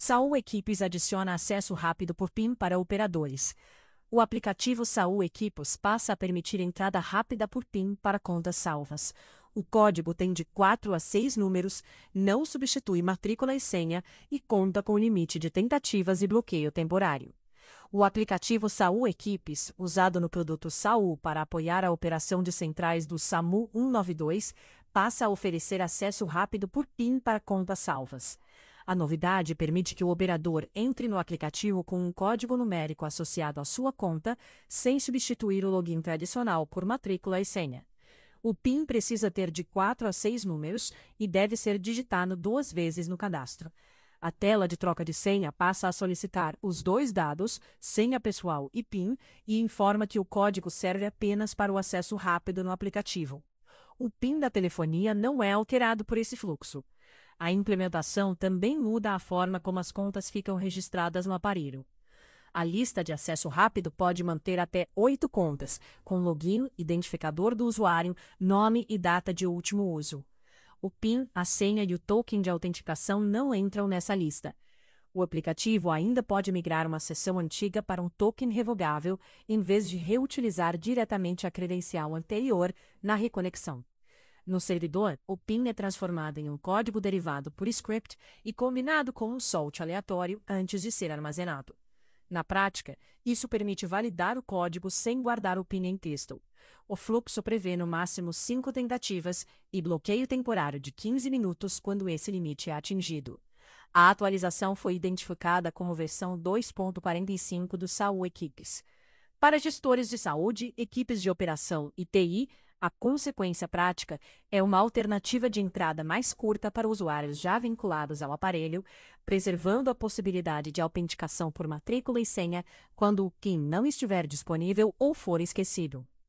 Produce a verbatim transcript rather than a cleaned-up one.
Saúl Equipes adiciona acesso rápido por PIN para operadores. O aplicativo Saúl Equipos passa a permitir entrada rápida por PIN para contas salvas. O código tem de quatro a seis números, não substitui matrícula e senha e conta com limite de tentativas e bloqueio temporário. O aplicativo Saúl Equipes, usado no produto Saúl para apoiar a operação de centrais do SAMU cento e noventa e dois, passa a oferecer acesso rápido por PIN para contas salvas. A novidade permite que o operador entre no aplicativo com um código numérico associado à sua conta, sem substituir o login tradicional por matrícula e senha. O PIN precisa ter de quatro a seis números e deve ser digitado duas vezes no cadastro. A tela de troca de senha passa a solicitar os dois dados, senha pessoal e PIN, e informa que o código serve apenas para o acesso rápido no aplicativo. O PIN da telefonia não é alterado por esse fluxo. A implementação também muda a forma como as contas ficam registradas no aparelho. A lista de acesso rápido pode manter até oito contas, com login, identificador do usuário, nome e data de último uso. O PIN, a senha e o token de autenticação não entram nessa lista. O aplicativo ainda pode migrar uma seção antiga para um token revogável, em vez de reutilizar diretamente a credencial anterior na reconexão. No servidor, o PIN é transformado em um código derivado por script e combinado com um salt aleatório antes de ser armazenado. Na prática, isso permite validar o código sem guardar o PIN em texto. O fluxo prevê no máximo cinco tentativas e bloqueio temporário de quinze minutos quando esse limite é atingido. A atualização foi identificada como versão dois ponto quarenta e cinco do Saúl Equipes. Para gestores de saúde, equipes de operação e T I, a consequência prática é uma alternativa de entrada mais curta para usuários já vinculados ao aparelho, preservando a possibilidade de autenticação por matrícula e senha quando o PIN não estiver disponível ou for esquecido.